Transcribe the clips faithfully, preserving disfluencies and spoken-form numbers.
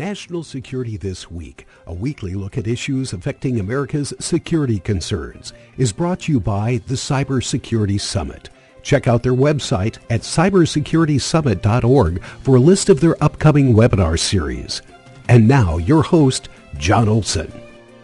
National Security This Week, a weekly look at issues affecting America's security concerns, is brought to you by the Cybersecurity Summit. Check out their website at cyber security summit dot org for a list of their upcoming webinar series. And now, your host, John Olson.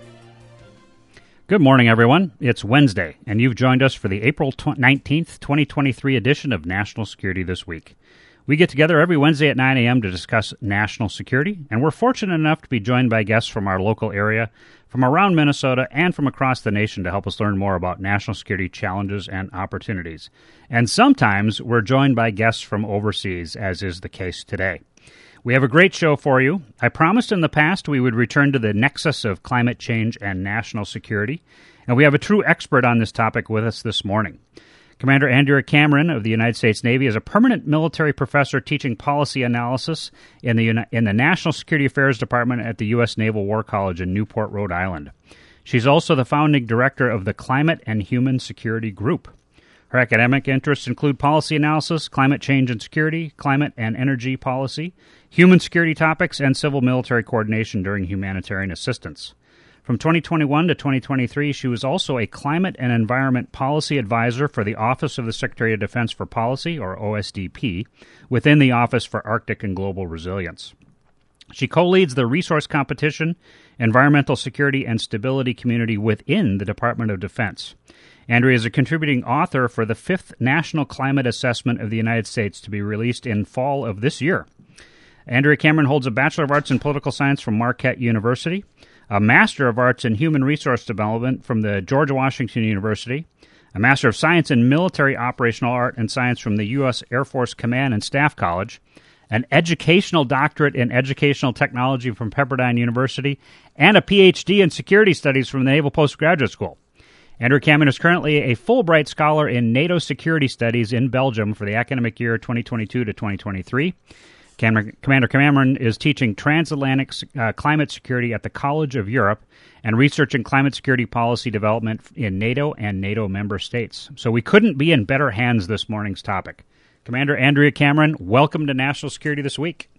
Good morning, everyone. It's Wednesday, and you've joined us for the April nineteenth, twenty twenty-three edition of National Security This Week. We get together every Wednesday at nine a.m. to discuss national security, and we're fortunate enough to be joined by guests from our local area, from around Minnesota, and from across the nation to help us learn more about national security challenges and opportunities. And sometimes we're joined by guests from overseas, as is the case today. We have a great show for you. I promised in the past we would return to the nexus of climate change and national security, and we have a true expert on this topic with us this morning. Commander Andrea Cameron of the United States Navy is a permanent military professor teaching policy analysis in the in the National Security Affairs Department at the U S Naval War College in Newport, Rhode Island. She's also the founding director of the Climate and Human Security Group. Her academic interests include policy analysis, climate change and security, climate and energy policy, human security topics, and civil-military coordination during humanitarian assistance. From twenty twenty-one to twenty twenty-three, she was also a Climate and Environment Policy Advisor for the Office of the Secretary of Defense for Policy, or O S D P, within the Office for Arctic and Global Resilience. She co-leads the Resource Competition, Environmental Security, and Stability Community within the Department of Defense. Andrea is a contributing author for the fifth National Climate Assessment of the United States to be released in fall of this year. Andrea Cameron holds a Bachelor of Arts in Political Science from Marquette University, a Master of Arts in Human Resource Development from the George Washington University, a Master of Science in Military Operational Art and Science from the U S Air Force Command and Staff College, an Educational Doctorate in Educational Technology from Pepperdine University, and a P H D in Security Studies from the Naval Postgraduate School. Andrea Cameron is currently a Fulbright Scholar in NATO Security Studies in Belgium for the academic year twenty twenty-two to twenty twenty-three. Commander Cameron is teaching transatlantic uh, climate security at the College of Europe and researching climate security policy development in NATO and NATO member states. So we couldn't be in better hands this morning's topic. Commander Andrea Cameron, welcome to National Security This Week.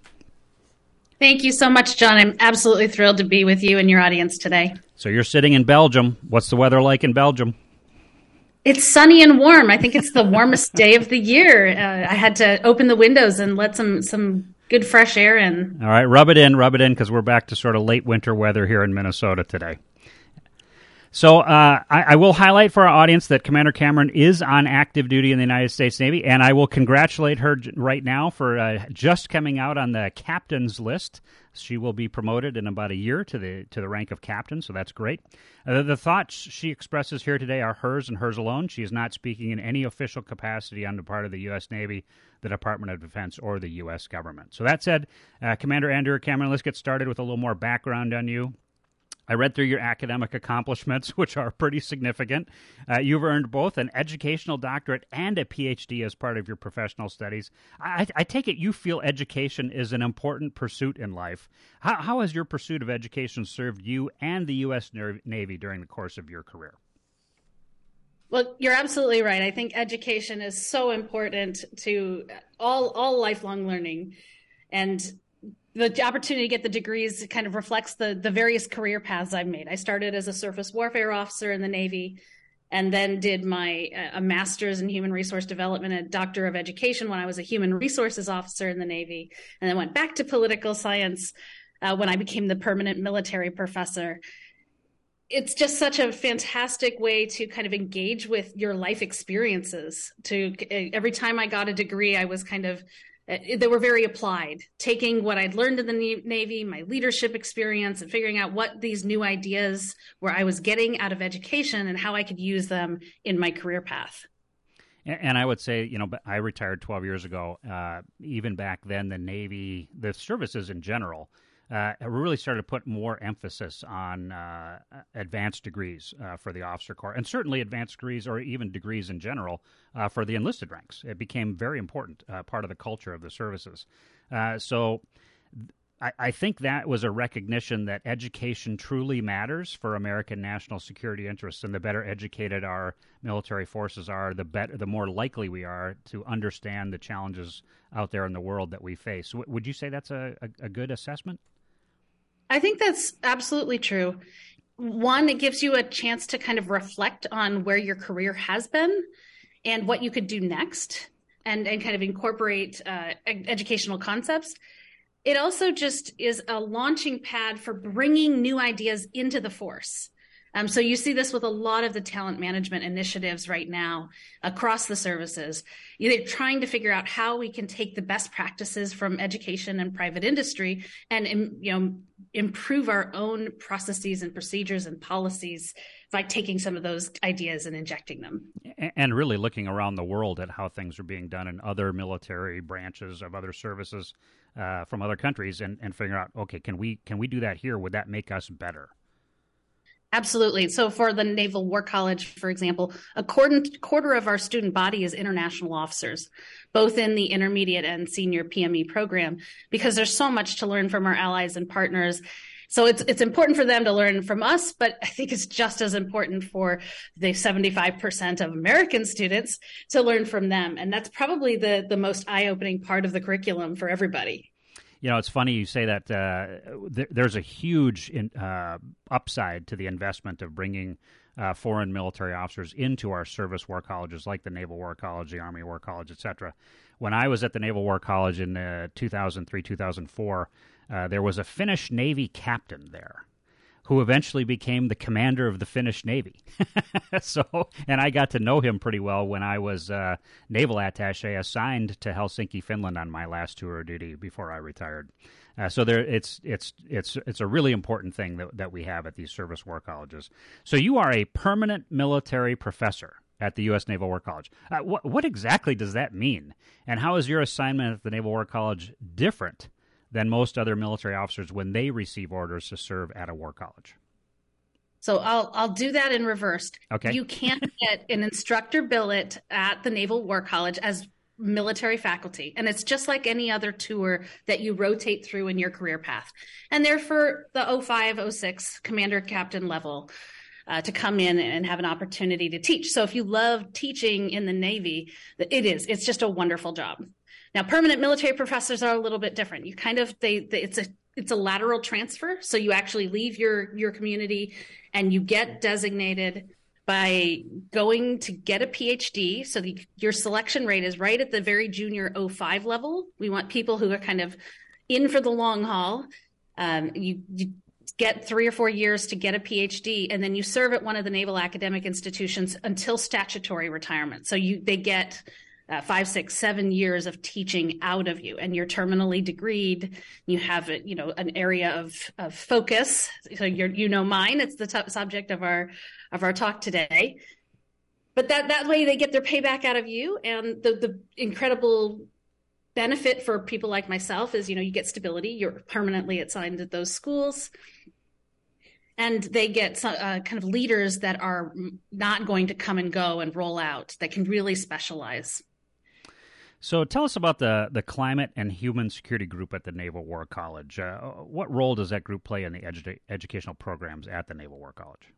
Thank you so much, John. I'm absolutely thrilled to be with you and your audience today. So you're sitting in Belgium. What's the weather like in Belgium? It's sunny and warm. I think it's the warmest day of the year. Uh, I had to open the windows and let some, some good fresh air in. All right, rub it in, rub it in, because we're back to sort of late winter weather here in Minnesota today. So uh, I, I will highlight for our audience that Commander Cameron is on active duty in the United States Navy, and I will congratulate her right now for uh, just coming out on the captain's list. She will be promoted in about a year to the to the rank of captain, so that's great. Uh, the thoughts she expresses here today are hers and hers alone. She is not speaking in any official capacity on the part of the U S Navy, the Department of Defense, or the U S government. So that said, uh, Commander Andrea Cameron, let's get started with a little more background on you. I read through your academic accomplishments, which are pretty significant. Uh, you've earned both an educational doctorate and a P H D as part of your professional studies. I, I take it you feel education is an important pursuit in life. How, how has your pursuit of education served you and the U S Navy during the course of your career? Well, you're absolutely right. I think education is so important to all, all lifelong learning. And the opportunity to get the degrees kind of reflects the the various career paths I've made. I started as a surface warfare officer in the Navy, and then did my uh, a master's in human resource development and a doctor of education when I was a human resources officer in the Navy, and then went back to political science uh, when I became the permanent military professor. It's just such a fantastic way to kind of engage with your life experiences. To every time I got a degree, I was kind of they were very applied, taking what I'd learned in the Navy, my leadership experience, and figuring out what these new ideas were I was getting out of education and how I could use them in my career path. And I would say, you know, I retired twelve years ago. Uh, even back then, the Navy, the services in general, uh, really started to put more emphasis on uh, advanced degrees uh, for the officer corps, and certainly advanced degrees or even degrees in general uh, for the enlisted ranks. It became very important, uh, part of the culture of the services. Uh, so I, I think that was a recognition that education truly matters for American national security interests, and the better educated our military forces are, the better, the more likely we are to understand the challenges out there in the world that we face. W- would you say that's a, a, a good assessment? I think that's absolutely true. One, it gives you a chance to kind of reflect on where your career has been and what you could do next, and, and kind of incorporate uh, educational concepts. It also just is a launching pad for bringing new ideas into the force. Um, so you see this with a lot of the talent management initiatives right now across the services. They're trying to figure out how we can take the best practices from education and private industry and, you know, improve our own processes and procedures and policies by taking some of those ideas and injecting them. And really looking around the world at how things are being done in other military branches of other services uh, from other countries, and, and figuring out, okay, can we can we do that here? Would that make us better? Absolutely. So for the Naval War College, for example, a quarter, quarter of our student body is international officers, both in the intermediate and senior P M E program, because there's so much to learn from our allies and partners. So it's it's important for them to learn from us, but I think it's just as important for the seventy-five percent of American students to learn from them. And that's probably the, the most eye-opening part of the curriculum for everybody. You know, it's funny you say that. Uh, th- there's a huge in, uh, upside to the investment of bringing uh, foreign military officers into our service war colleges, like the Naval War College, the Army War College, et cetera. When I was at the Naval War College in uh, two thousand three, two thousand four, uh, there was a Finnish Navy captain there who eventually became the commander of the Finnish Navy. So, and I got to know him pretty well when I was uh, naval attaché assigned to Helsinki, Finland, on my last tour of duty before I retired. Uh, so there, it's it's it's it's a really important thing that that we have at these service war colleges. So you are a permanent military professor at the U S Naval War College. Uh, what what exactly does that mean? And how is your assignment at the Naval War College different than most other military officers when they receive orders to serve at a war college? So I'll I'll do that in reverse. Okay. You can't get an instructor billet at the Naval War College as military faculty, and it's just like any other tour that you rotate through in your career path. And they're for the oh five, oh six commander captain level uh, to come in and have an opportunity to teach. So if you love teaching in the Navy, it is. It's just a wonderful job. Now, permanent military professors are a little bit different. You kind of they, they it's a it's a lateral transfer, so you actually leave your your community and you get designated by going to get a P H D. So the, your selection rate is right at the very junior oh five level. We want people who are kind of in for the long haul. Um, you, you get three or four years to get a P H D, and then you serve at one of the naval academic institutions until statutory retirement. So you they get Uh, five, six, seven years of teaching out of you, and you're terminally degreed. You have, you know, an area of, of focus. So you're, you know, mine. It's the t- subject of our of our talk today. But that that way they get their payback out of you, and the the incredible benefit for people like myself is, you know, you get stability. You're permanently assigned at those schools. And they get uh, kind of leaders that are not going to come and go and roll out, that can really specialize. So tell us about the, the Climate and Human Security Group at the Naval War College. Uh, what role does that group play in the edu- educational programs at the Naval War College?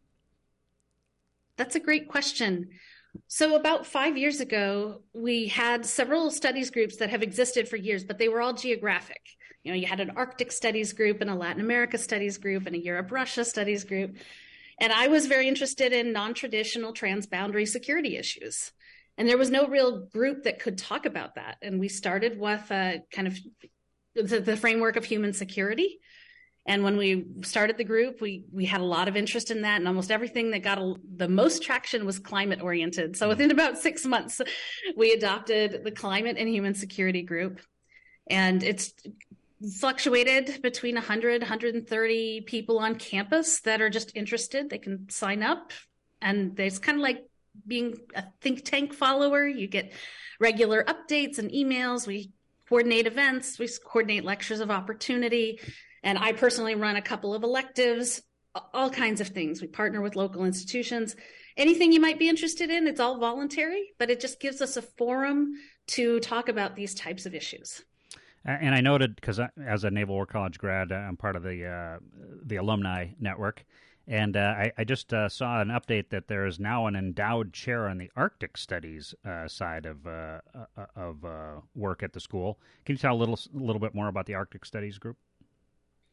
That's a great question. So about five years ago, we had several studies groups that have existed for years, but they were all geographic. You know, you had an Arctic studies group and a Latin America studies group and a Europe-Russia studies group. And I was very interested in non-traditional transboundary security issues. And there was no real group that could talk about that. And we started with uh, kind of the, the framework of human security. And when we started the group, we we had a lot of interest in that. And almost everything that got a, the most traction was climate oriented. So within about six months, we adopted the Climate and Human Security Group. And it's fluctuated between one hundred, one hundred thirty people on campus that are just interested. They can sign up, and it's kind of like being a think tank follower. You get regular updates and emails. We coordinate events. We coordinate lectures of opportunity. And I personally run a couple of electives, all kinds of things. We partner with local institutions. Anything you might be interested in, it's all voluntary, but it just gives us a forum to talk about these types of issues. And I noted, because as a Naval War College grad, I'm part of the uh, the alumni network, and uh, I, I just uh, saw an update that there is now an endowed chair on the Arctic Studies uh, side of uh, uh, of uh, work at the school. Can you tell a little a little bit more about the Arctic Studies group?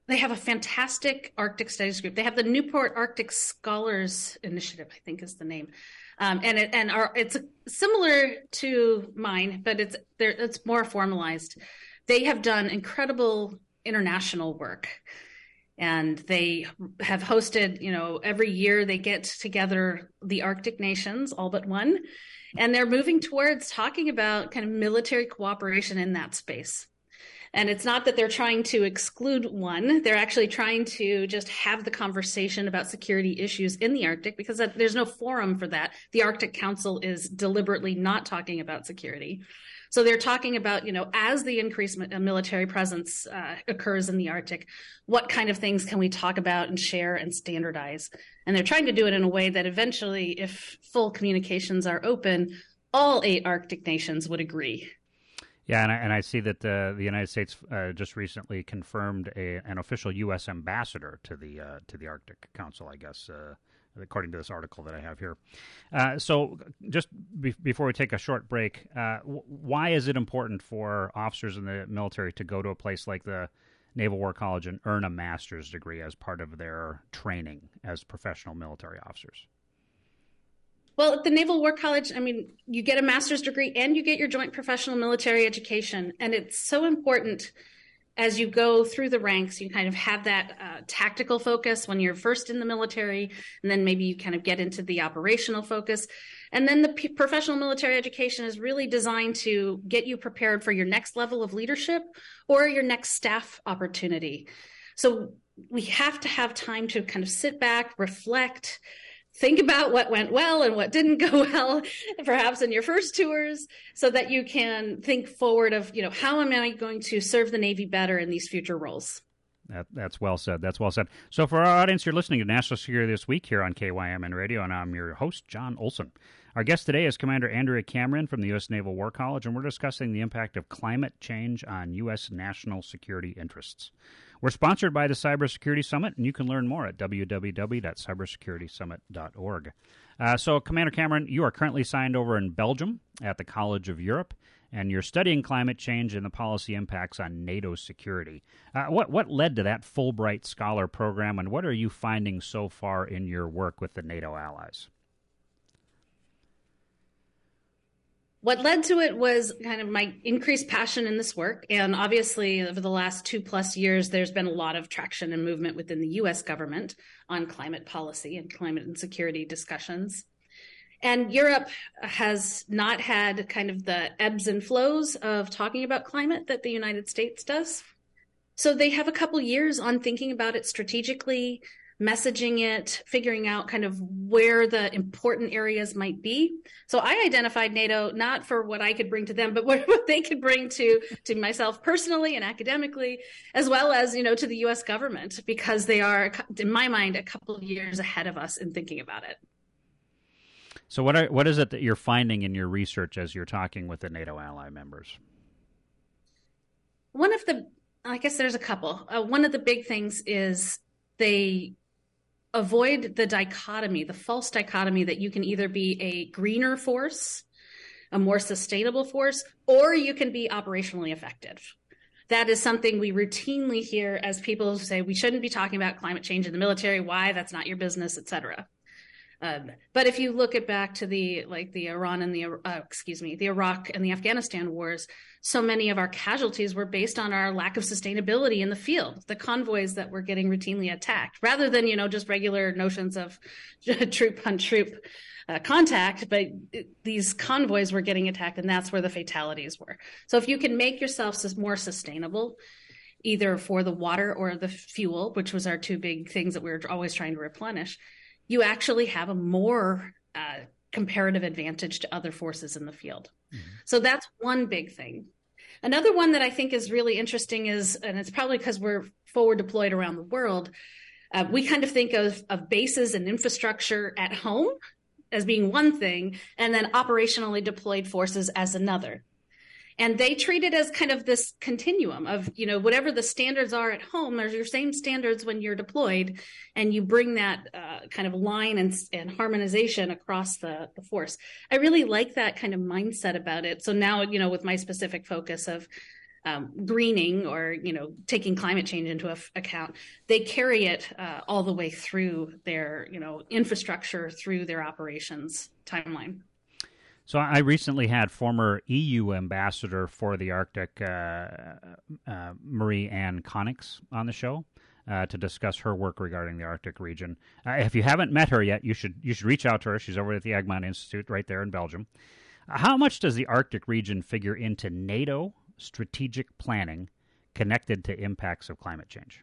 they have a fantastic Arctic Studies group. They have the Newport Arctic Scholars Initiative, I think is the name. Um, and it, and our, it's similar to mine, but it's it's more formalized. They have done incredible international work, and they have hosted, you know, every year they get together the Arctic nations, all but one, and they're moving towards talking about kind of military cooperation in that space. And it's not that they're trying to exclude one. They're actually trying to just have the conversation about security issues in the Arctic, because there's no forum for that. The Arctic Council is deliberately not talking about security. So they're talking about, you know, as the increased military presence uh, occurs in the Arctic, what kind of things can we talk about and share and standardize? And they're trying to do it in a way that eventually, if full communications are open, all eight Arctic nations would agree. Yeah, and I, and I see that uh, the United States uh, just recently confirmed a, an official U S ambassador to the uh, to the Arctic Council, I guess, uh, according to this article that I have here. Uh, so just be- before we take a short break, uh, w- why is it important for officers in the military to go to a place like the Naval War College and earn a master's degree as part of their training as professional military officers? Well, at the Naval War College, I mean, you get a master's degree and you get your joint professional military education. And it's so important as you go through the ranks, you kind of have that uh, tactical focus when you're first in the military, and then maybe you kind of get into the operational focus. And then the p- professional military education is really designed to get you prepared for your next level of leadership or your next staff opportunity. So we have to have time to kind of sit back, reflect, think about what went well and what didn't go well, perhaps in your first tours, so that you can think forward of, you know, how am I going to serve the Navy better in these future roles? That, that's well said. That's well said. So for our audience, you're listening to National Security This Week here on K Y M N Radio, and I'm your host, John Olson. Our guest today is Commander Andrea Cameron from the U S Naval War College, and we're discussing the impact of climate change on U S national security interests. We're sponsored by the Cybersecurity Summit, and you can learn more at w w w dot cybersecurity summit dot org. Uh, so, Commander Cameron, you are currently signed over in Belgium at the College of Europe, and you're studying climate change and the policy impacts on NATO security. Uh, what what led to that Fulbright Scholar program, and what are you finding so far in your work with the NATO allies? What led to it was kind of my increased passion in this work. And obviously, over the last two plus years, there's been a lot of traction and movement within the U S government on climate policy and climate and security discussions. And Europe has not had kind of the ebbs and flows of talking about climate that the United States does. So they have a couple years on thinking about it strategically, messaging it, figuring out kind of where the important areas might be. So I identified NATO not for what I could bring to them, but what, what they could bring to, to myself personally and academically, as well as, you know, to the U S government, because they are, in my mind, a couple of years ahead of us in thinking about it. So what are, what is it that you're finding in your research as you're talking with the NATO ally members? One of the, I guess there's a couple. Uh, one of the big things is they avoid the dichotomy, the false dichotomy that you can either be a greener force, a more sustainable force, or you can be operationally effective. That is something we routinely hear as people say, we shouldn't be talking about climate change in the military. Why? That's not your business, et cetera. Um, but if you look at back to the like the Iran and the uh, excuse me the Iraq and the Afghanistan wars, so many of our casualties were based on our lack of sustainability in the field, the convoys that were getting routinely attacked, rather than, you know, just regular notions of troop on troop uh, contact. But it, these convoys were getting attacked, and that's where the fatalities were. So if you can make yourself more sustainable, either for the water or the fuel, which was our two big things that we were always trying to replenish, you actually have a more uh, comparative advantage to other forces in the field. Mm-hmm. So that's one big thing. Another one that I think is really interesting is, and it's probably because we're forward deployed around the world, uh, we kind of think of, of bases and infrastructure at home as being one thing, and then operationally deployed forces as another. And they treat it as kind of this continuum of, you know, whatever the standards are at home, there's your same standards when you're deployed, and you bring that uh, kind of line and, and harmonization across the, the force. I really like that kind of mindset about it. So now, you know, with my specific focus of um, greening or, you know, taking climate change into a- account, they carry it uh, all the way through their, you know, infrastructure, through their operations timeline. So I recently had former E U ambassador for the Arctic, uh, uh, Marie-Anne Konix, on the show uh, to discuss her work regarding the Arctic region. Uh, if you haven't met her yet, you should you should reach out to her. She's over at the Egmont Institute right there in Belgium. Uh, how much does the Arctic region figure into NATO strategic planning connected to impacts of climate change?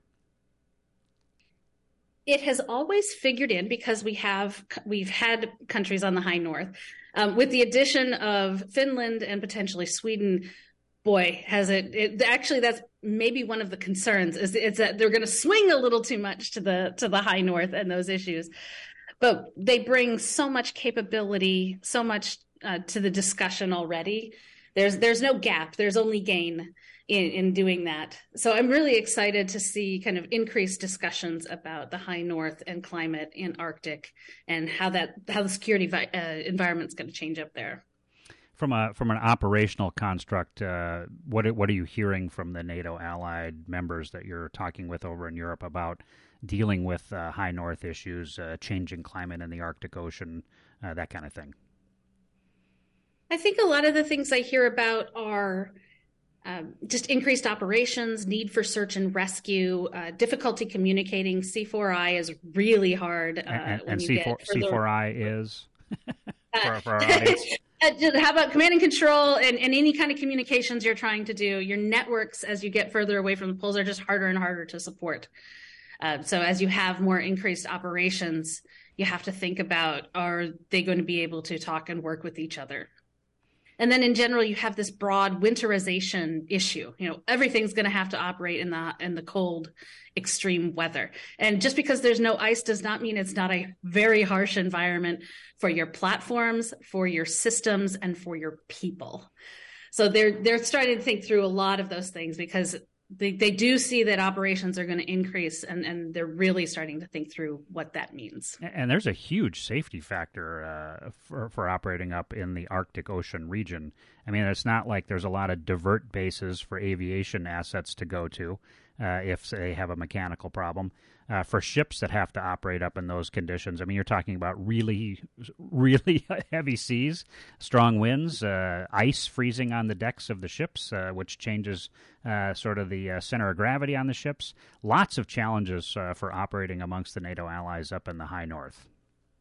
It has always figured in because we have we've had countries on the high north. Um, with the addition of Finland and potentially Sweden, boy, has it, it actually that's maybe one of the concerns is it's that they're going to swing a little too much to the to the high north and those issues. But they bring so much capability, so much uh, to the discussion already. There's there's no gap. There's only gain in, in doing that. So I'm really excited to see kind of increased discussions about the high north and climate in Arctic and how that how the security vi- uh, environment's going to change up there. From a from an operational construct, uh, what what are you hearing from the NATO allied members that you're talking with over in Europe about dealing with uh, high north issues, uh, changing climate in the Arctic Ocean, uh, that kind of thing? I think a lot of the things I hear about are um, just increased operations, need for search and rescue, uh, difficulty communicating. C four I is really hard. Uh, and when and you C four, get further... C four I is? for, for our Uh, audience. How about command and control and, and any kind of communications you're trying to do? Your networks, as you get further away from the poles, are just harder and harder to support. Uh, so as you have more increased operations, you have to think about, are they going to be able to talk and work with each other? And then in general, you have this broad winterization issue. You know, everything's going to have to operate in the in the cold, extreme weather. And just because there's no ice does not mean it's not a very harsh environment for your platforms, for your systems, and for your people. So they're they're starting to think through a lot of those things because they, they do see that operations are going to increase, and, and they're really starting to think through what that means. And there's a huge safety factor uh, for, for operating up in the Arctic Ocean region. I mean, it's not like there's a lot of divert bases for aviation assets to go to uh, if they have a mechanical problem. Uh, for ships that have to operate up in those conditions, I mean, you're talking about really, really heavy seas, strong winds, uh, ice freezing on the decks of the ships, uh, which changes uh, sort of the uh, center of gravity on the ships. Lots of challenges uh, for operating amongst the NATO allies up in the high north.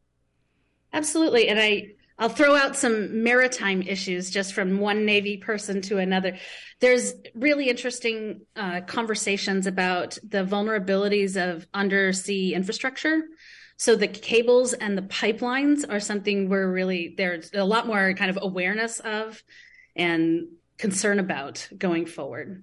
Absolutely. And I, I'll throw out some maritime issues just from one Navy person to another. There's really interesting uh, conversations about the vulnerabilities of undersea infrastructure. So the cables and the pipelines are something we're really, there's a lot more kind of awareness of and concern about going forward.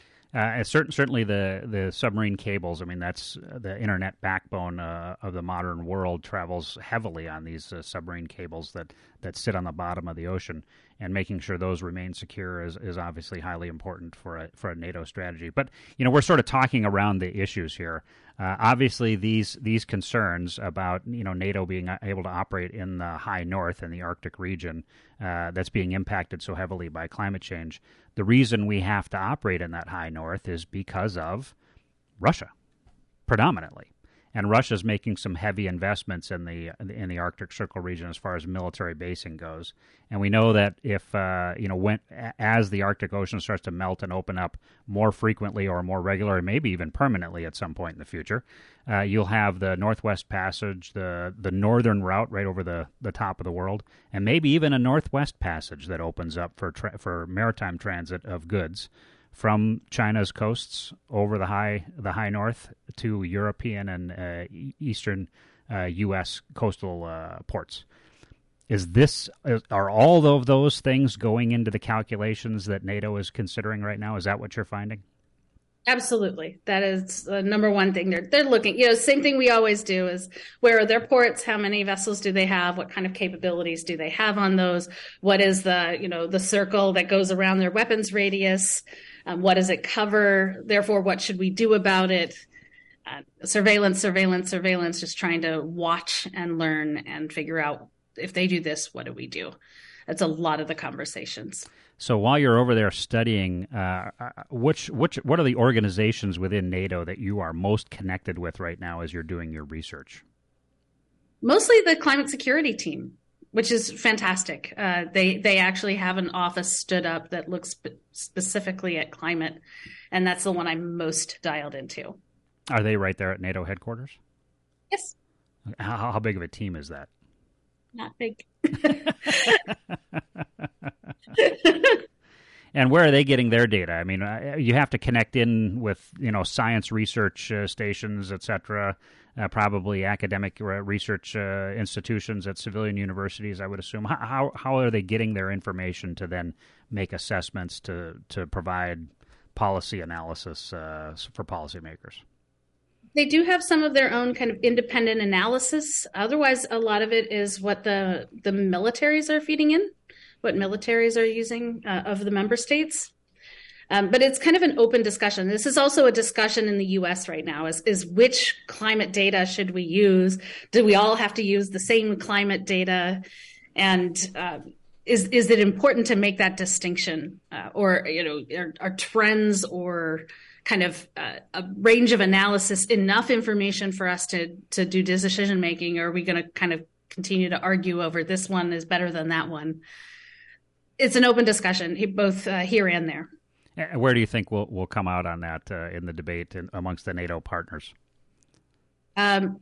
Uh, certain, certainly the, the submarine cables, I mean, that's uh, the internet backbone uh, of the modern world travels heavily on these uh, submarine cables that, that sit on the bottom of the ocean, and making sure those remain secure is, is obviously highly important for a, for a NATO strategy. But, you know, we're sort of talking around the issues here. Uh, obviously, these these concerns about, you know, NATO being able to operate in the high north and the Arctic region uh, that's being impacted so heavily by climate change, the reason we have to operate in that high north is because of Russia, predominantly. And Russia's making some heavy investments in the in the Arctic Circle region as far as military basing goes. And we know that if uh, you know when as the Arctic Ocean starts to melt and open up more frequently or more regularly, maybe even permanently at some point in the future, uh, you'll have the Northwest Passage, the the northern route right over the, the top of the world, and maybe even a Northwest Passage that opens up for tra- for maritime transit of goods from China's coasts over the high the high north to European and uh, eastern uh, U S coastal uh, ports. Is this are all of those things going into the calculations that NATO is considering right now? Is that what you're finding? Absolutely. That is the number one thing they're they're looking. You know, same thing we always do is where are their ports? How many vessels do they have? What kind of capabilities do they have on those? What is the, you know, the circle that goes around their weapons radius? Um, what does it cover? Therefore, what should we do about it? Uh, surveillance, surveillance, surveillance, just trying to watch and learn and figure out if they do this, what do we do? That's a lot of the conversations. So while you're over there studying, uh, which which what are the organizations within NATO that you are most connected with right now as you're doing your research? Mostly the climate security team, which is fantastic. Uh, they they actually have an office stood up that looks spe- specifically at climate, and that's the one I'm most dialed into. Are they right there at NATO headquarters? Yes. How, how big of a team is that? Not big. And where are they getting their data? I mean, uh, you have to connect in with, you know, science research uh, stations, et cetera, uh, probably academic research uh, institutions at civilian universities, I would assume. How how are they getting their information to then make assessments to, to provide policy analysis uh, for policymakers? They do have some of their own kind of independent analysis. Otherwise, a lot of it is what the, the militaries are feeding in, what militaries are using uh, of the member states. Um, but it's kind of an open discussion. This is also a discussion in the U S right now is, is which climate data should we use? Do we all have to use the same climate data? And uh, is is it important to make that distinction? Uh, or, you know, are, are trends or kind of uh, a range of analysis enough information for us to to do decision making? Or are we going to kind of continue to argue over this one is better than that one? It's an open discussion, both uh, here and there. Where do you think we'll we'll come out on that uh, in the debate in, amongst the NATO partners? Um,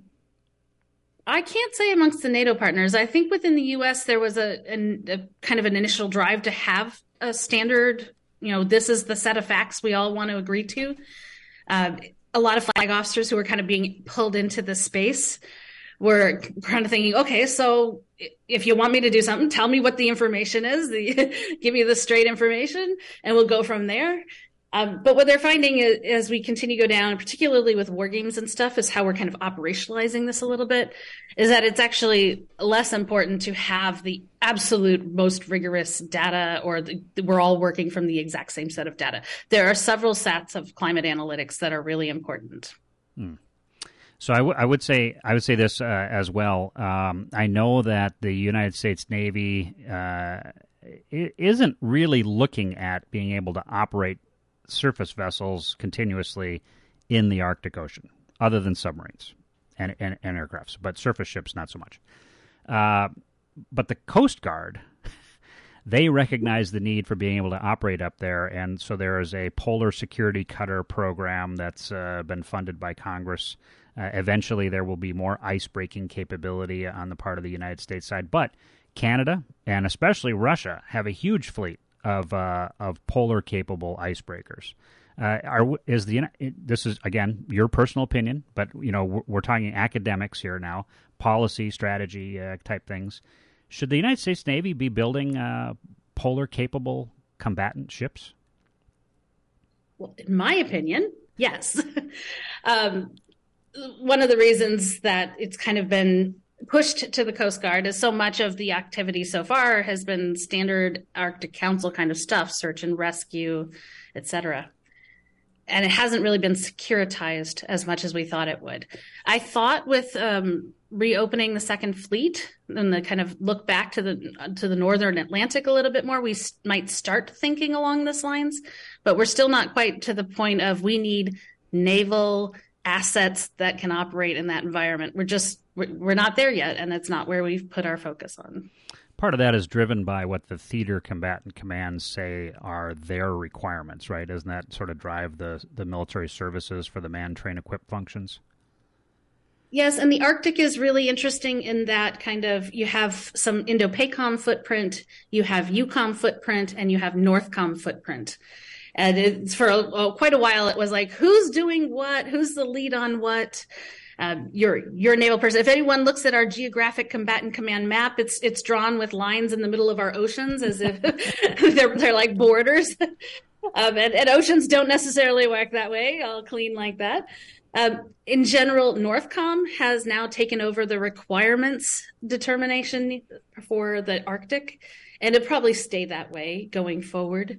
I can't say amongst the NATO partners. I think within the U S there was a, a, a kind of an initial drive to have a standard. You know, this is the set of facts we all want to agree to. Uh, a lot of flag officers who were kind of being pulled into the space were kind of thinking, okay, so if you want me to do something, tell me what the information is, the, give me the straight information, and we'll go from there. Um, but what they're finding is, as we continue to go down, particularly with war games and stuff, is how we're kind of operationalizing this a little bit, is that it's actually less important to have the absolute most rigorous data, or the, we're all working from the exact same set of data. There are several sets of climate analytics that are really important. Hmm. So I, w- I would say I would say this uh, as well. Um, I know that the United States Navy uh, isn't really looking at being able to operate surface vessels continuously in the Arctic Ocean, other than submarines and, and, and aircrafts, but surface ships not so much. Uh, but the Coast Guard, they recognize the need for being able to operate up there, and so there is a polar security cutter program that's uh, been funded by Congress. Uh, eventually, there will be more ice-breaking capability on the part of the United States side. But Canada, and especially Russia, have a huge fleet of uh, of polar-capable icebreakers. Uh, are is the this is again your personal opinion, but you know we're, we're talking academics here now, policy, strategy uh, type things. Should the United States Navy be building uh, polar-capable combatant ships? Well, in my opinion, yes. um, One of the reasons that it's kind of been pushed to the Coast Guard is so much of the activity so far has been standard Arctic Council kind of stuff, search and rescue, et cetera. And it hasn't really been securitized as much as we thought it would. I thought with um, reopening the Second Fleet and the kind of look back to the to the Northern Atlantic a little bit more, we s- might start thinking along this lines. But we're still not quite to the point of we need naval assets that can operate in that environment. We're just, we're not there yet, and it's not where we've put our focus on. Part of that is driven by what the theater combatant commands say are their requirements, right? Doesn't that sort of drive the, the military services for the man, train, equip functions? Yes, and the Arctic is really interesting in that kind of you have some Indo-PACOM footprint, you have EUCOM footprint, and you have NORTHCOM footprint. And it's for a, oh, quite a while, it was like, who's doing what? Who's the lead on what? Um, you're, you're a naval person. If anyone looks at our geographic combatant command map, it's, it's drawn with lines in the middle of our oceans as if they're, they're like borders. um, and, and oceans don't necessarily work that way, all clean like that. Um, in general, NORTHCOM has now taken over the requirements determination for the Arctic, and it'll probably stay that way going forward.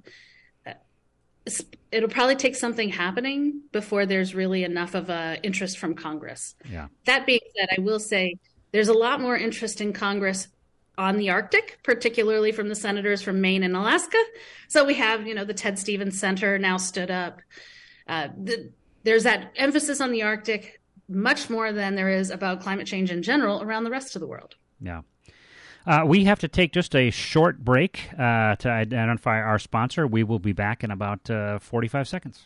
It'll probably take something happening before there's really enough of a interest from Congress. Yeah. That being said, I will say there's a lot more interest in Congress on the Arctic, particularly from the senators from Maine and Alaska. So we have, you know, the Ted Stevens Center now stood up. Uh, the, there's that emphasis on the Arctic much more than there is about climate change in general around the rest of the world. Yeah. Uh, we have to take just a short break uh, to identify our sponsor. We will be back in about uh, forty-five seconds.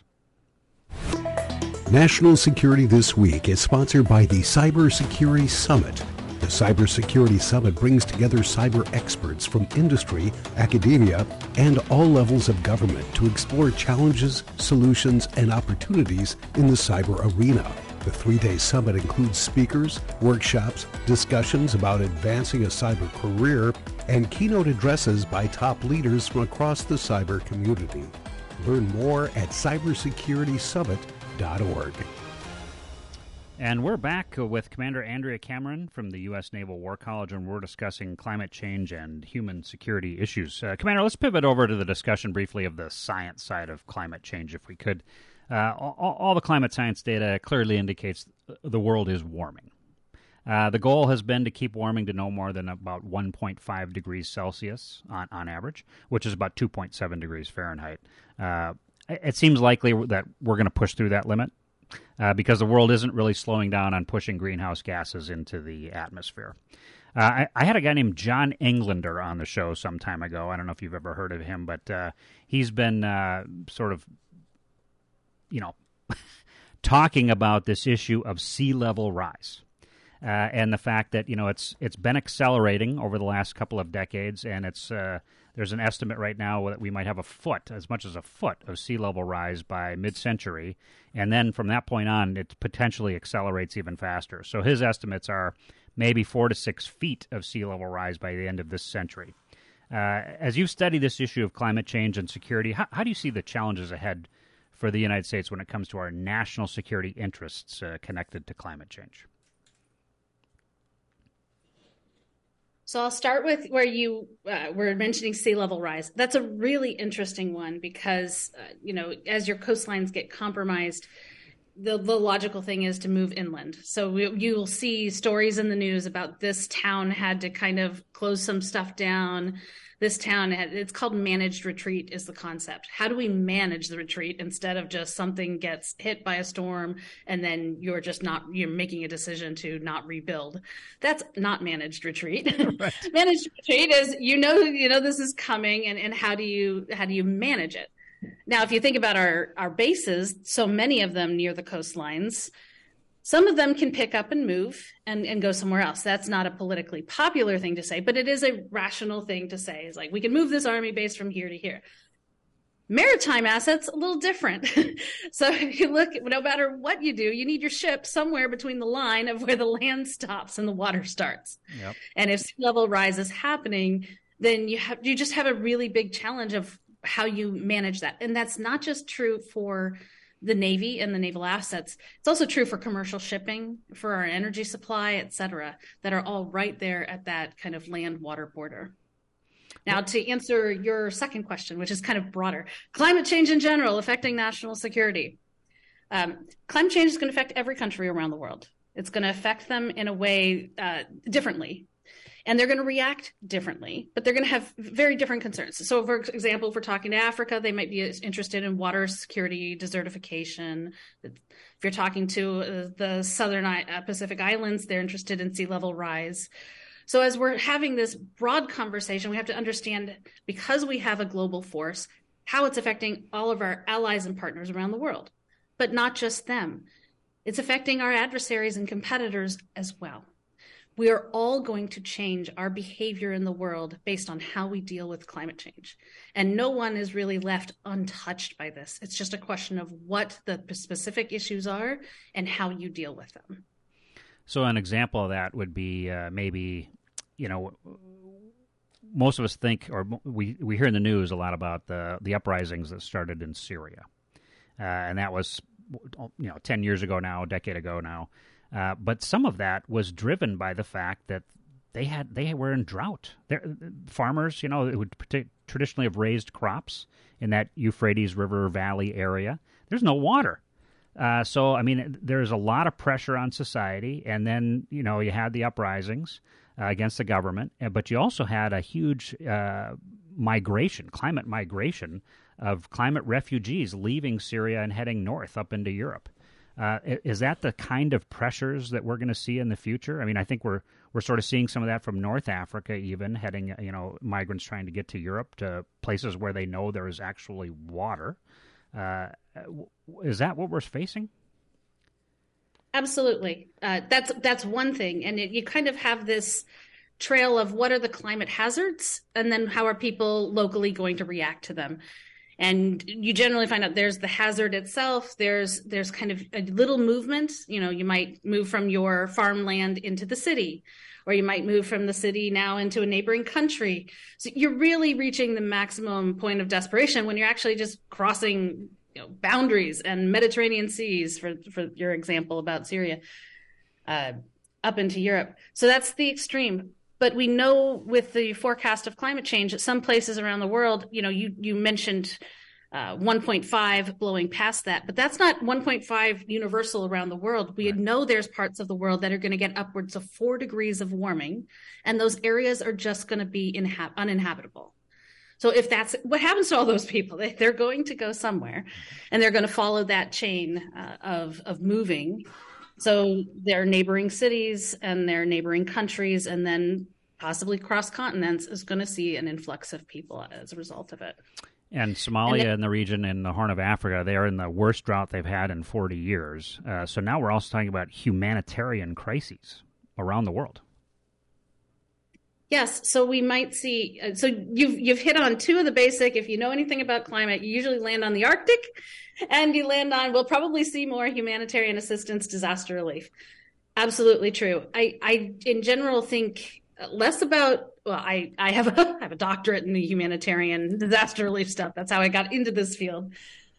National Security This Week is sponsored by the Cybersecurity Summit. The Cybersecurity Summit brings together cyber experts from industry, academia, and all levels of government to explore challenges, solutions, and opportunities in the cyber arena. The three-day summit includes speakers, workshops, discussions about advancing a cyber career, and keynote addresses by top leaders from across the cyber community. Learn more at cybersecurity summit dot org. And we're back with Commander Andrea Cameron from the U S Naval War College, and we're discussing climate change and human security issues. Uh, Commander, let's pivot over to the discussion briefly of the science side of climate change, if we could. Uh, all, all the climate science data clearly indicates the world is warming. Uh, the goal has been to keep warming to no more than about one point five degrees Celsius on, on average, which is about two point seven degrees Fahrenheit. Uh, it seems likely that we're going to push through that limit uh, because the world isn't really slowing down on pushing greenhouse gases into the atmosphere. Uh, I, I had a guy named John Englander on the show some time ago. I don't know if you've ever heard of him, but uh, he's been uh, sort of you know, talking about this issue of sea level rise uh, and the fact that, you know, it's it's been accelerating over the last couple of decades, and it's uh, there's an estimate right now that we might have a foot, as much as a foot, of sea level rise by mid-century, and then from that point on, it potentially accelerates even faster. So his estimates are maybe four to six feet of sea level rise by the end of this century. Uh, as you study this issue of climate change and security, how, how do you see the challenges ahead for the United States when it comes to our national security interests uh, connected to climate change? So I'll start with where you uh, were mentioning sea level rise. That's a really interesting one because, uh, you know, as your coastlines get compromised, the, the logical thing is to move inland. So we, you'll see stories in the news about this town had to kind of close some stuff down. This town, had, it's called managed retreat is the concept. How do we manage the retreat instead of just something gets hit by a storm and then you're just not, you're making a decision to not rebuild? That's not managed retreat. Right. Managed retreat is, you know, you know, this is coming, and, and how do you, how do you manage it? Now, if you think about our, our bases, so many of them near the coastlines, some of them can pick up and move and, and go somewhere else. That's not a politically popular thing to say, but it is a rational thing to say. It's like, we can move this army base from here to here. Maritime assets, a little different. So if you look, no matter what you do, you need your ship somewhere between the line of where the land stops and the water starts. Yep. And if sea level rise is happening, then you have, you just have a really big challenge of how you manage that. And that's not just true for the Navy and the naval assets. It's also true for commercial shipping, for our energy supply, et cetera, that are all right there at that kind of land-water border. Now, to answer your second question, which is kind of broader, climate change in general affecting national security. Um, climate change is going to affect every country around the world. It's going to affect them in a way uh, differently. And they're going to react differently, but they're going to have very different concerns. So, for example, if we're talking to Africa, they might be interested in water security, desertification. If you're talking to the southern Pacific Islands, they're interested in sea level rise. So as we're having this broad conversation, we have to understand, because we have a global force, how it's affecting all of our allies and partners around the world, but not just them. It's affecting our adversaries and competitors as well. We are all going to change our behavior in the world based on how we deal with climate change. And no one is really left untouched by this. It's just a question of what the specific issues are and how you deal with them. So an example of that would be uh, maybe, you know, most of us think, or we, we hear in the news a lot about the, the uprisings that started in Syria. Uh, and that was, you know, ten years ago now, a decade ago now. Uh, but some of that was driven by the fact that they had they were in drought. They're, farmers, you know, would traditionally have raised crops in that Euphrates River Valley area. There's no water. Uh, so, I mean, there's a lot of pressure on society. And then, you know, you had the uprisings. uh, against the government, uh, but you also had a huge uh, migration, climate migration of climate refugees leaving Syria and heading north up into Europe. Uh, is that the kind of pressures that we're going to see in the future? I mean, I think we're we're sort of seeing some of that from North Africa, even heading, you know, migrants trying to get to Europe, to places where they know there is actually water. Uh, is that what we're facing? Absolutely. Uh, that's that's one thing, and it, you kind of have this trail of what are the climate hazards, and then how are people locally going to react to them. And you generally find out there's the hazard itself. There's there's kind of a little movement. You know, you might move from your farmland into the city, or you might move from the city now into a neighboring country. So you're really reaching the maximum point of desperation when you're actually just crossing, you know, boundaries and Mediterranean seas, for for your example about Syria, uh, up into Europe. So that's the extreme. But we know with the forecast of climate change that some places around the world, you know, you, you mentioned uh, one point five blowing past that, but that's not one point five universal around the world. We right. know there's parts of the world that are going to get upwards of four degrees of warming, and those areas are just going to be inha- uninhabitable. So if that's what happens to all those people, they, they're going to go somewhere, and they're going to follow that chain uh, of of moving. So their neighboring cities and their neighboring countries, and then possibly cross continents, is going to see an influx of people as a result of it. And Somalia and, then, and the region in the Horn of Africa, they are in the worst drought they've had in forty years. Uh, so now we're also talking about humanitarian crises around the world. Yes, so we might see. Uh, so you've you've hit on two of the basic. If you know anything about climate, you usually land on the Arctic, and you land on we'll probably see more humanitarian assistance, disaster relief. Absolutely true. I, I in general think less about. Well, I I have a I have a doctorate in the humanitarian disaster relief stuff. That's how I got into this field.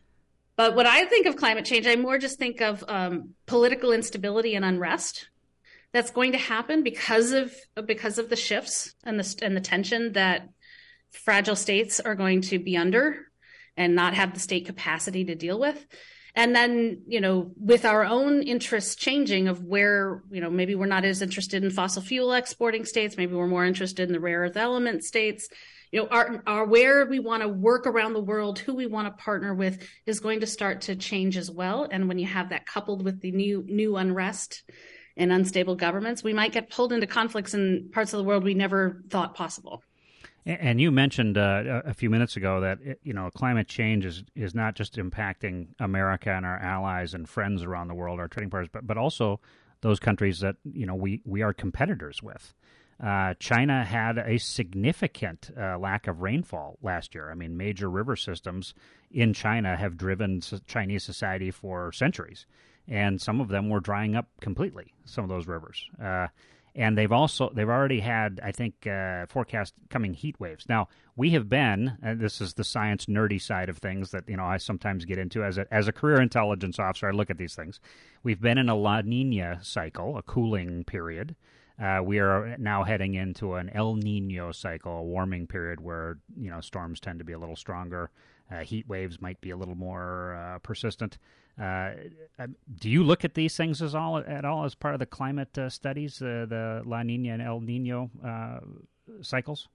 But when I think of climate change, I more just think of um, political instability and unrest. That's going to happen because of because of the shifts and the and the tension that fragile states are going to be under and not have the state capacity to deal with. And then, you know, with our own interests changing of where, you know, maybe we're not as interested in fossil fuel exporting states, maybe we're more interested in the rare earth element states. You know, our, our where we want to work around the world, who we want to partner with is going to start to change as well. And when you have that coupled with the new new unrest and unstable governments, we might get pulled into conflicts in parts of the world we never thought possible. And you mentioned uh, a few minutes ago that, you know, climate change is, is not just impacting America and our allies and friends around the world, our trading partners, but, but also those countries that, you know, we, we are competitors with. Uh, China had a significant uh, lack of rainfall last year. I mean, major river systems in China have driven Chinese society for centuries. And some of them were drying up completely, some of those rivers. Uh, and they've also, they've already had, I think, uh, forecast coming heat waves. Now, we have been, and this is the science nerdy side of things that, you know, I sometimes get into as a, as a career intelligence officer, I look at these things. We've been in a La Nina cycle, a cooling period. Uh, we are now heading into an El Nino cycle, a warming period where, you know, storms tend to be a little stronger. Uh, heat waves might be a little more uh, persistent. Uh, do you look at these things as all at all as part of the climate uh, studies, uh, the La Nina and El Nino uh, cycles?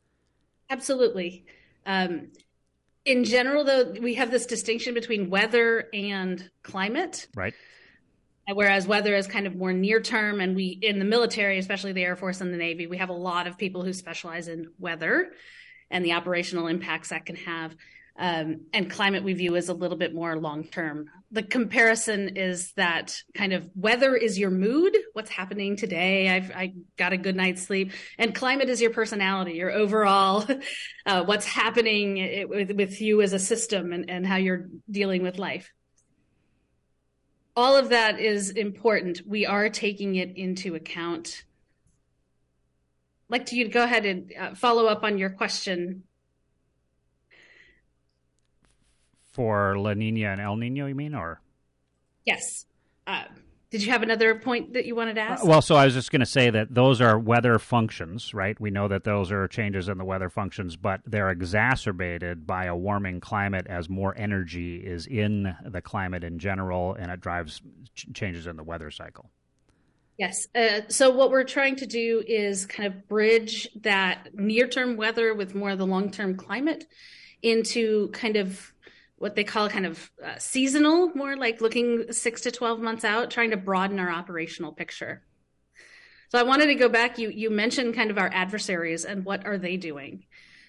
Absolutely. Um, in general, though, we have this distinction between weather and climate. Right. Whereas weather is kind of more near term, and we, in the military, especially the Air Force and the Navy, we have a lot of people who specialize in weather and the operational impacts that can have. Um, and climate we view as a little bit more long term. The comparison is that kind of weather is your mood, what's happening today. I've I got a good night's sleep, and climate is your personality, your overall, uh, what's happening it, with, with you as a system and, and how you're dealing with life. All of that is important. We are taking it into account. I'd like you to go ahead and uh, follow up on your question. For La Nina and El Nino, you mean, or? Yes. Uh, did you have another point that you wanted to ask? Uh, well, so I was just going to say that those are weather functions, right? We know that those are changes in the weather functions, but they're exacerbated by a warming climate as more energy is in the climate in general, and it drives ch- changes in the weather cycle. Yes. Uh, so what we're trying to do is kind of bridge that near-term weather with more of the long-term climate into kind of what they call kind of uh, seasonal, more like looking six to twelve months out, trying to broaden our operational picture. So I wanted to go back. You, you mentioned kind of our adversaries and what are they doing?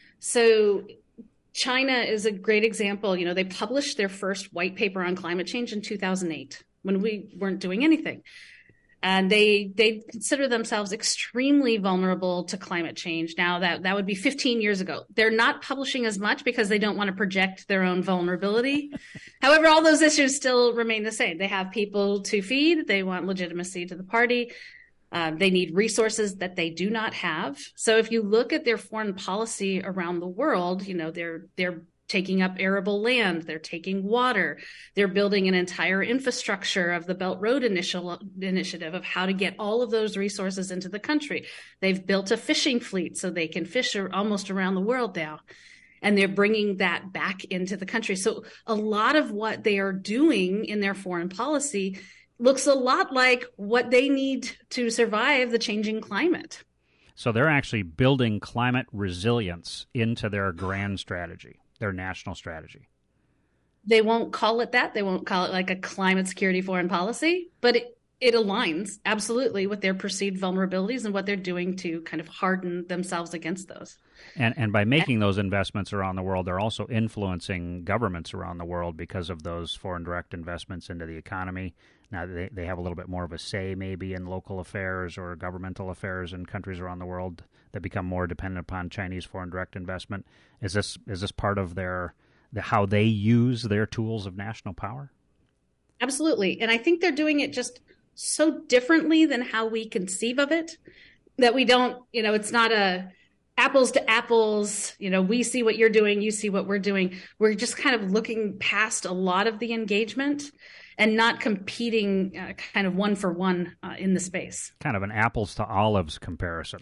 So China is a great example. You know, they published their first white paper on climate change in two thousand eight when we weren't doing anything. And they they consider themselves extremely vulnerable to climate change. Now, that, that would be fifteen years ago. They're not publishing as much because they don't want to project their own vulnerability. However, all those issues still remain the same. They have people to feed. They want legitimacy to the party. Uh, they need resources that they do not have. So if you look at their foreign policy around the world, you know, they're they're taking up arable land, they're taking water, they're building an entire infrastructure of the Belt Road initial, initiative of how to get all of those resources into the country. They've built a fishing fleet so they can fish almost around the world now. And they're bringing that back into the country. So a lot of what they are doing in their foreign policy looks a lot like what they need to survive the changing climate. So they're actually building climate resilience into their grand strategy, their national strategy. They won't call it that. They won't call it like a climate security foreign policy, but it, it aligns absolutely with their perceived vulnerabilities and what they're doing to kind of harden themselves against those. And and by making those investments around the world, they're also influencing governments around the world because of those foreign direct investments into the economy. Now, they, they have a little bit more of a say maybe in local affairs or governmental affairs in countries around the world that become more dependent upon Chinese foreign direct investment. Is this is this part of their the, how they use their tools of national power? Absolutely. And I think they're doing it just so differently than how we conceive of it that we don't, you know, it's not a apples to apples, you know, we see what you're doing, you see what we're doing. We're just kind of looking past a lot of the engagement and not competing uh, kind of one for one uh, in the space. Kind of an apples to olives comparison.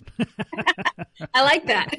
I like that.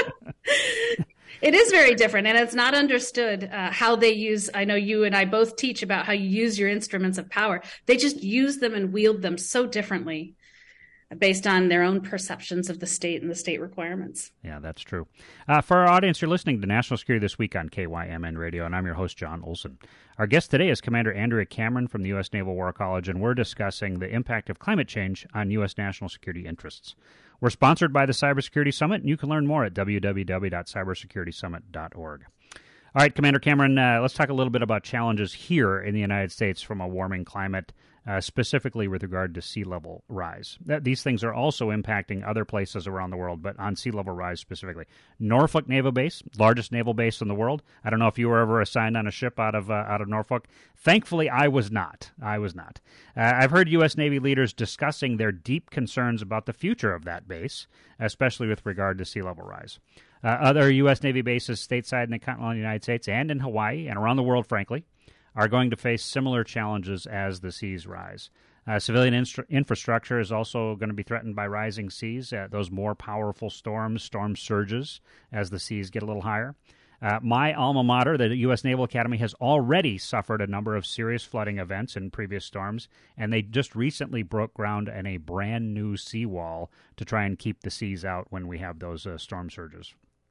It is very different, and it's not understood uh, how they use. I know you and I both teach about how you use your instruments of power. They just use them and wield them so differently based on their own perceptions of the state and the state requirements. Yeah, that's true. Uh, for our audience, you're listening to National Security This Week on K Y M N Radio, and I'm your host, John Olson. Our guest today is Commander Andrea Cameron from the U S Naval War College, and we're discussing the impact of climate change on U S national security interests. We're sponsored by the Cybersecurity Summit, and you can learn more at w w w dot cybersecurity summit dot org. All right, Commander Cameron, uh, let's talk a little bit about challenges here in the United States from a warming climate, uh, specifically with regard to sea level rise. That, these things are also impacting other places around the world, but on sea level rise specifically. Norfolk Naval Base, largest naval base in the world. I don't know if you were ever assigned on a ship out of uh, out of Norfolk. Thankfully, I was not. I was not. Uh, I've heard U S. Navy leaders discussing their deep concerns about the future of that base, especially with regard to sea level rise. Uh, other U S. Navy bases stateside in the continental United States and in Hawaii and around the world, frankly, are going to face similar challenges as the seas rise. Uh, civilian instru- infrastructure is also going to be threatened by rising seas, uh, those more powerful storms, storm surges, as the seas get a little higher. Uh, my alma mater, the U S. Naval Academy, has already suffered a number of serious flooding events in previous storms, and they just recently broke ground on a brand new seawall to try and keep the seas out when we have those uh, storm surges.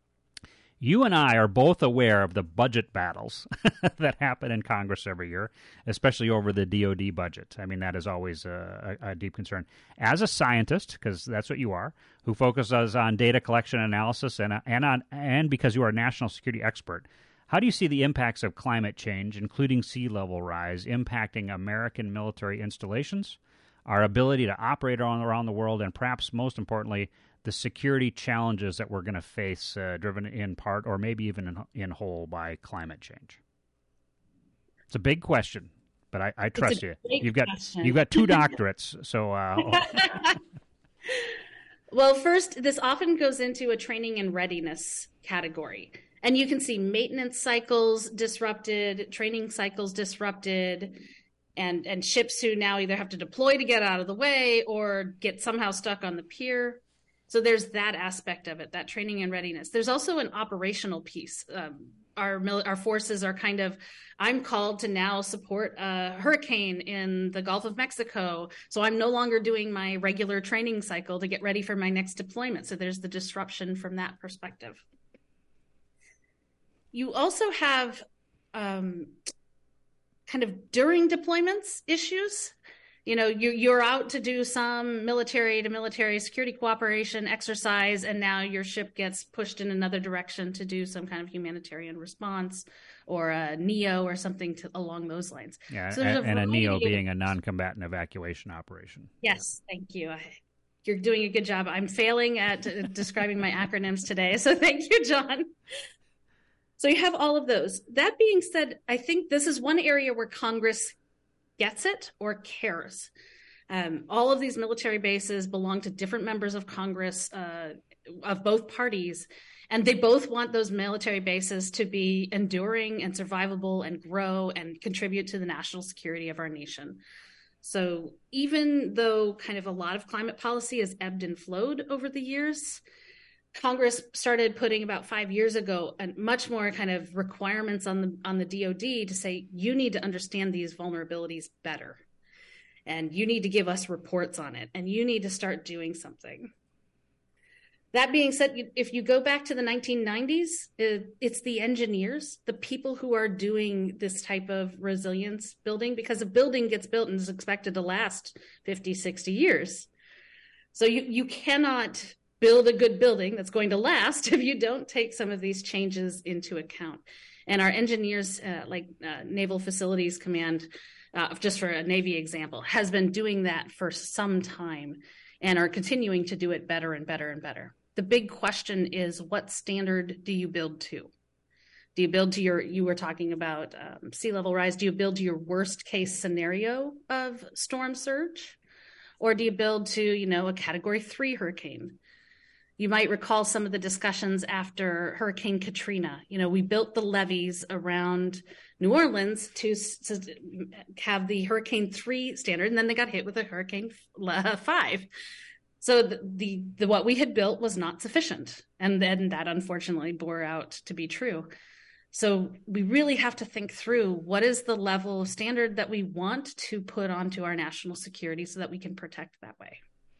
You and I are both aware of the budget battles that happen in Congress every year, especially over the D O D budget. I mean, that is always a, a, a deep concern. As a scientist, because that's what you are, who focuses on data collection analysis, and and on and because you are a national security expert, how do you see the impacts of climate change, including sea level rise, impacting American military installations, our ability to operate around, around the world, and perhaps most importantly, the security challenges that we're going to face, uh, driven in part or maybe even in, in whole by climate change? It's a big question, but I, I trust you. You've got question. You've got two doctorates, so. Uh, Well, first, this often goes into a training and readiness category, and you can see maintenance cycles disrupted, training cycles disrupted. And, and ships who now either have to deploy to get out of the way or get somehow stuck on the pier. So there's that aspect of it, that training and readiness. There's also an operational piece. Um, our our forces are kind of, I'm called to now support a hurricane in the Gulf of Mexico, so I'm no longer doing my regular training cycle to get ready for my next deployment. So there's the disruption from that perspective. You also have um, kind of during deployments issues. You know, you, you're out to do some military to military security cooperation exercise, and now your ship gets pushed in another direction to do some kind of humanitarian response or a NEO or something to, along those lines. Yeah, so and, a and a NEO of, being a non-combatant evacuation operation. Yes, thank you. I, you're doing a good job. I'm failing at uh, describing my acronyms today, so thank you, John. So you have all of those. That being said, I think this is one area where Congress gets it or cares. Um, all of these military bases belong to different members of Congress uh, of both parties, and they both want those military bases to be enduring and survivable and grow and contribute to the national security of our nation. So even though kind of a lot of climate policy has ebbed and flowed over the years, Congress started putting about five years ago a much more kind of requirements on the on the D O D to say, you need to understand these vulnerabilities better. And you need to give us reports on it. And you need to start doing something. That being said, if you go back to the nineteen nineties, it's the engineers, the people who are doing this type of resilience building, because a building gets built and is expected to last fifty, sixty years. So you, you cannot build a good building that's going to last if you don't take some of these changes into account. And our engineers, uh, like uh, Naval Facilities Command, uh, just for a Navy example, has been doing that for some time and are continuing to do it better and better and better. The big question is, what standard do you build to? Do you build to your, you were talking about um, sea level rise, do you build to your worst case scenario of storm surge? Or do you build to, you know, a category three hurricane? You might recall some of the discussions after Hurricane Katrina. You know, we built the levees around New Orleans to, to have the Hurricane three standard, and then they got hit with a Hurricane five. So the, the, the what we had built was not sufficient, and then that unfortunately bore out to be true. So we really have to think through, what is the level of standard that we want to put onto our national security so that we can protect that way.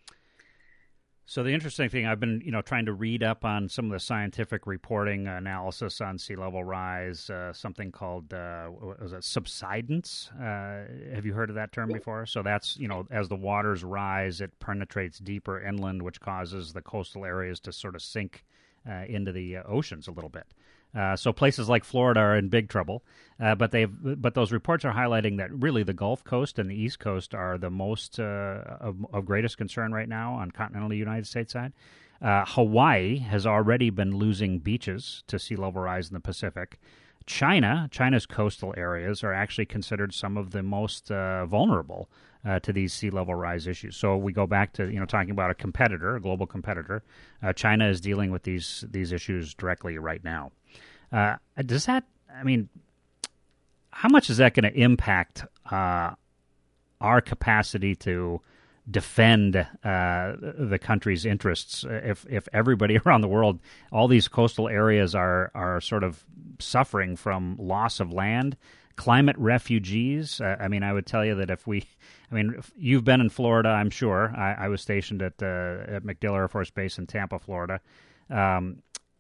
So the interesting thing, I've been, you know, trying to read up on some of the scientific reporting analysis on sea level rise, uh, something called, uh, what was it, subsidence? Uh, have you heard of that term before? So that's, you know, as the waters rise, it penetrates deeper inland, which causes the coastal areas to sort of sink uh, into the uh, oceans a little bit. Uh, so places like Florida are in big trouble, uh, but they've but those reports are highlighting that really the Gulf Coast and the East Coast are the most uh, of, of greatest concern right now on continental United States side. Uh, Hawaii has already been losing beaches to sea level rise in the Pacific. China, China's coastal areas are actually considered some of the most uh, vulnerable uh, to these sea level rise issues. So we go back to, you know, talking about a competitor, a global competitor. Uh, China is dealing with these these issues directly right now. Uh, does that, I mean, how much is that going to impact uh, our capacity to defend uh, the country's interests if if everybody around the world, all these coastal areas are, are sort of suffering from loss of land, climate refugees? Uh, I mean, I would tell you that if we, I mean, if you've been in Florida, I'm sure. I, I was stationed at, uh, at MacDill Air Force Base in Tampa, Florida. Um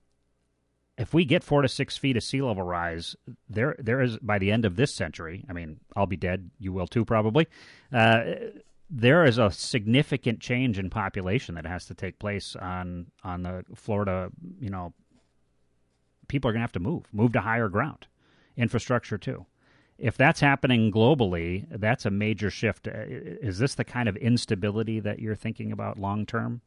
If we get four to six feet of sea level rise, there there is, by the end of this century, I mean, I'll be dead, you will too probably, uh, there is a significant change in population that has to take place on on the Florida, you know, people are going to have to move, move to higher ground, infrastructure too. If that's happening globally, that's a major shift. Is this the kind of instability that you're thinking about long term?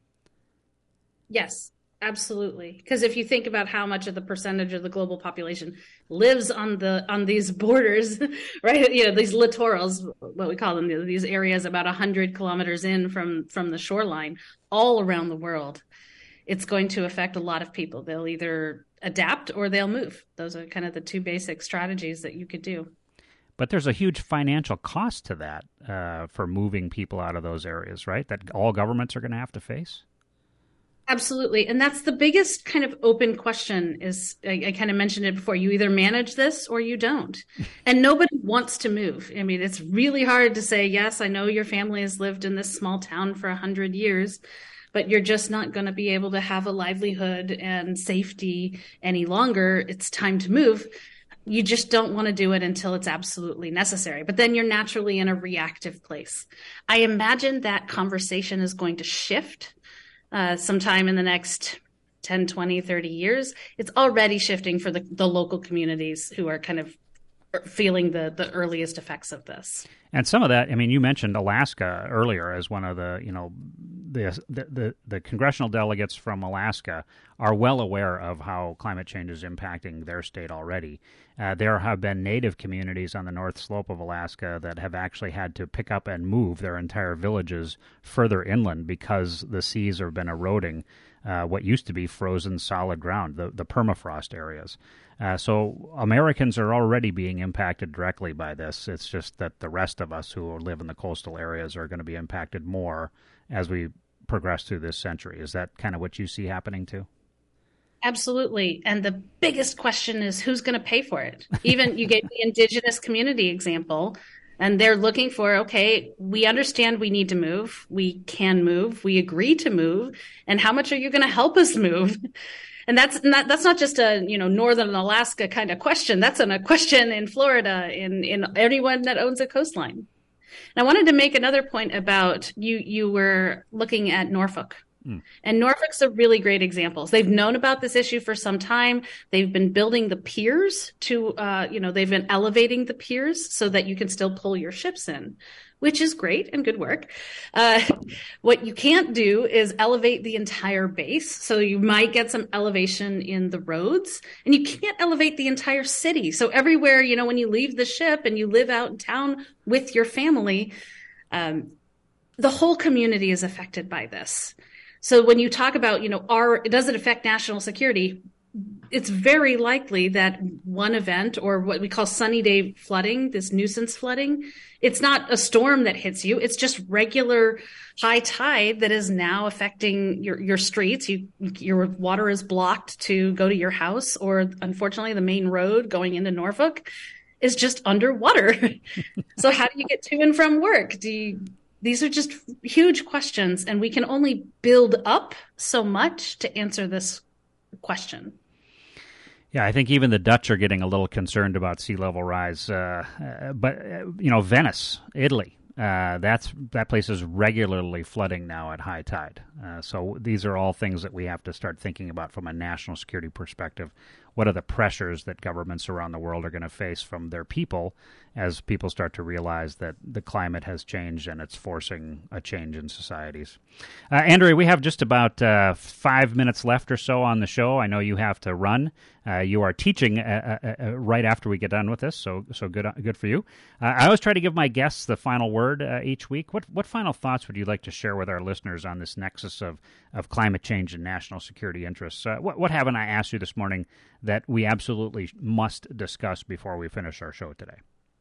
Yes. Absolutely. Because if you think about how much of the percentage of the global population lives on the on these borders, right? You know, these littorals, what we call them, these areas about one hundred kilometers in from, from the shoreline, all around the world, it's going to affect a lot of people. They'll either adapt or they'll move. Those are kind of the two basic strategies that you could do. But there's a huge financial cost to that uh, for moving people out of those areas, right? That all governments are going to have to face? Absolutely. And that's the biggest kind of open question is, I, I kind of mentioned it before, you either manage this or you don't. And nobody wants to move. I mean, it's really hard to say, yes, I know your family has lived in this small town for a hundred years, but you're just not going to be able to have a livelihood and safety any longer. It's time to move. You just don't want to do it until it's absolutely necessary. But then you're naturally in a reactive place. I imagine that conversation is going to shift Uh, sometime in the next ten, twenty, thirty years. It's already shifting for the, the local communities who are kind of feeling the, the earliest effects of this. And some of that, I mean, you mentioned Alaska earlier as one of the, you know, the, the, the congressional delegates from Alaska are well aware of how climate change is impacting their state already. Uh, there have been native communities on the north slope of Alaska that have actually had to pick up and move their entire villages further inland because the seas have been eroding uh, what used to be frozen solid ground, the, the permafrost areas. Uh, so Americans are already being impacted directly by this. It's just that the rest of us who live in the coastal areas are going to be impacted more as we progress through this century. Is that kind of what you see happening too? Absolutely. And the biggest question is who's going to pay for it? Even you gave the indigenous community example, and they're looking for, okay, we understand we need to move. We can move. We agree to move. And how much are you going to help us move? And that's not, that's not just a, you know, Northern Alaska kind of question. That's a question in Florida, in, in anyone that owns a coastline. And I wanted to make another point about you, you were looking at Norfolk. Mm. And Norfolk's a really great example. They've known about this issue for some time. They've been building the piers to, uh, you know, they've been elevating the piers so that you can still pull your ships in, which is great and good work. Uh, what you can't do is elevate the entire base. So you might get some elevation in the roads, and you can't elevate the entire city. So everywhere, you know, when you leave the ship and you live out in town with your family, um, the whole community is affected by this. So when you talk about, you know, are, does it affect national security? It's very likely that one event, or what we call sunny day flooding, this nuisance flooding, it's not a storm that hits you. It's just regular high tide that is now affecting your, your streets. You, your water is blocked to go to your house, or unfortunately the main road going into Norfolk is just underwater. So how do you get to and from work? Do you, These are just huge questions, and we can only build up so much to answer this question. Yeah, I think even the Dutch are getting a little concerned about sea level rise. Uh, uh, but, uh, you know, Venice, Italy, uh, that's that place is regularly flooding now at high tide. Uh, so these are all things that we have to start thinking about from a national security perspective. What are the pressures that governments around the world are going to face from their people as people start to realize that the climate has changed and it's forcing a change in societies? Uh, Andrea, we have just about uh, five minutes left or so on the show. I know you have to run. Uh, you are teaching uh, uh, uh, right after we get done with this, so so good good for you. Uh, I always try to give my guests the final word uh, each week. What what final thoughts would you like to share with our listeners on this nexus of, of climate change and national security interests? Uh, what, what haven't I asked you this morning that we absolutely must discuss before we finish our show today?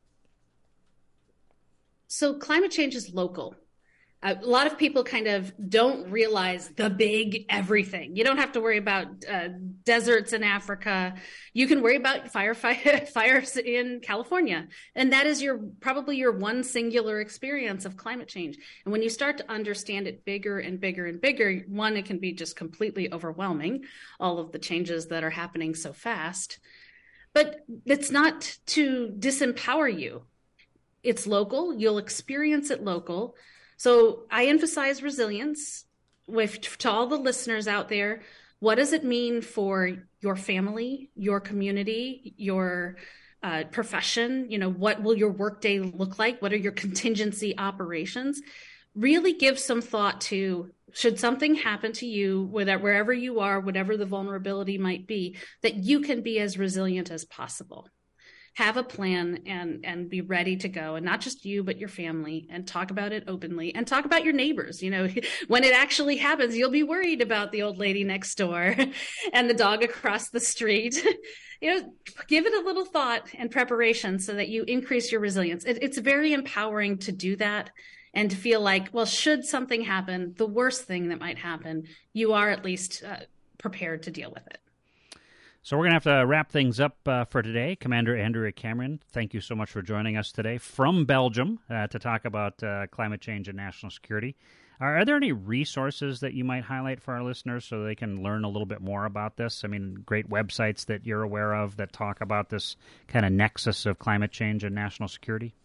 So climate change is local. Uh, a lot of people kind of don't realize the big everything. You don't have to worry about uh, deserts in Africa. You can worry about fire, fire, fires in California. And that is your probably your one singular experience of climate change. And when you start to understand it bigger and bigger and bigger, one, it can be just completely overwhelming, all of the changes that are happening so fast. But it's not to disempower you. It's local. You'll experience it local. So I emphasize resilience with to all the listeners out there. What does it mean for your family, your community, your uh, profession? You know, what will your workday look like? What are your contingency operations? Really give some thought to, should something happen to you, wherever you are, whatever the vulnerability might be, that you can be as resilient as possible. Have a plan and, and be ready to go. And not just you, but your family, and talk about it openly, and talk about your neighbors. You know, when it actually happens, you'll be worried about the old lady next door and the dog across the street. You know, give it a little thought and preparation so that you increase your resilience. It, it's very empowering to do that. and to feel like, well, should something happen, the worst thing that might happen, you are at least uh, prepared to deal with it. So we're going to have to wrap things up uh, for today. Commander Andrea Cameron, thank you so much for joining us today from Belgium uh, to talk about uh, climate change and national security. Are, are there any resources that you might highlight for our listeners so they can learn a little bit more about this? I mean, great websites that you're aware of that talk about this kind of nexus of climate change and national security?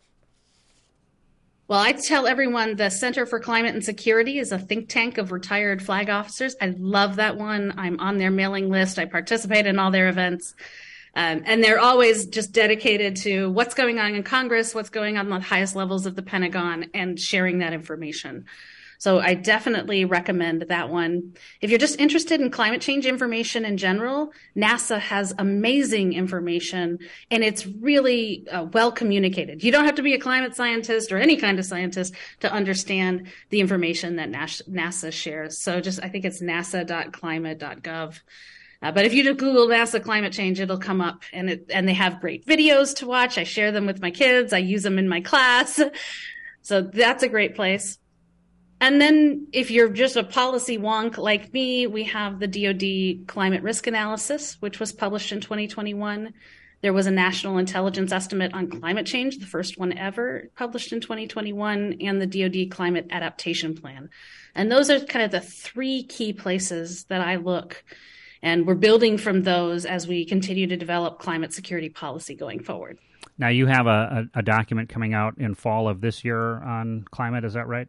Well, I tell everyone the Center for Climate and Security is a think tank of retired flag officers. I love that one. I'm on their mailing list. I participate in all their events. Um, and they're always just dedicated to what's going on in Congress, what's going on at the highest levels of the Pentagon, and sharing that information. So I definitely recommend that one. If you're just interested in climate change information in general, NASA has amazing information, and it's really uh, well communicated. You don't have to be a climate scientist or any kind of scientist to understand the information that NASA shares. So just, I think it's nasa dot climate dot gov. Uh, but if you just Google NASA climate change, it'll come up, and it, and they have great videos to watch. I share them with my kids. I use them in my class. So that's a great place. And then if you're just a policy wonk like me, we have the D O D Climate Risk Analysis, which was published in twenty twenty-one. There was a National Intelligence Estimate on Climate Change, the first one ever, published in twenty twenty-one, and the D O D Climate Adaptation Plan. And those are kind of the three key places that I look. And we're building from those as we continue to develop climate security policy going forward. Now, you have a, a, a document coming out in fall of this year on climate, is that right?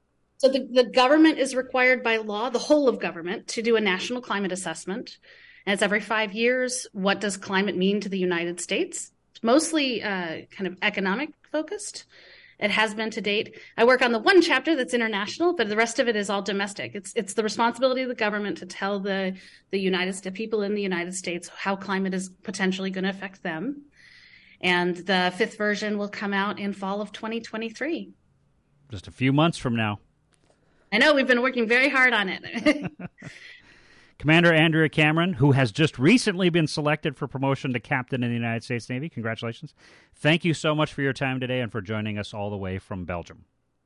So the, the government is required by law, the whole of government, to do a national climate assessment. And it's every five years. What does climate mean to the United States? It's mostly uh, kind of economic focused. It has been to date. I work on the one chapter that's international, but the rest of it is all domestic. It's it's the responsibility of the government to tell the the United States, people in the United States, how climate is potentially going to affect them. And the fifth version will come out in fall of twenty twenty-three. Just a few months from now. I know, we've been working very hard on it. Commander Andrea Cameron, who has just recently been selected for promotion to captain in the United States Navy. Congratulations. Thank you so much for your time today and for joining us all the way from Belgium.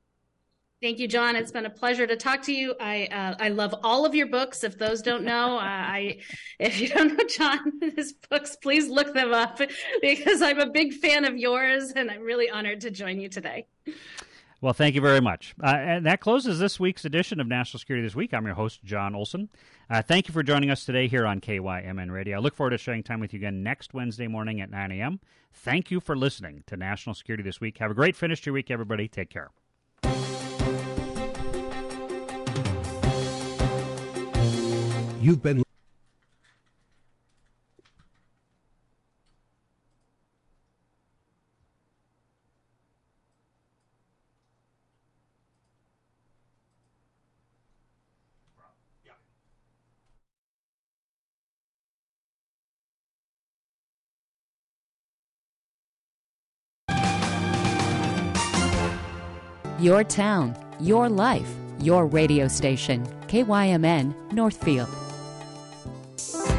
Thank you, John. It's been a pleasure to talk to you. I uh, I love all of your books. If those don't know, uh, I if you don't know John, his books, please look them up because I'm a big fan of yours, and I'm really honored to join you today. Well, thank you very much. Uh, and that closes this week's edition of National Security This Week. I'm your host, John Olson. Uh, thank you for joining us today here on K Y M N Radio. I look forward to sharing time with you again next Wednesday morning at nine a.m. Thank you for listening to National Security This Week. Have a great finish to your week, everybody. Take care. You've been Your town, your life, your radio station. K Y M N Northfield.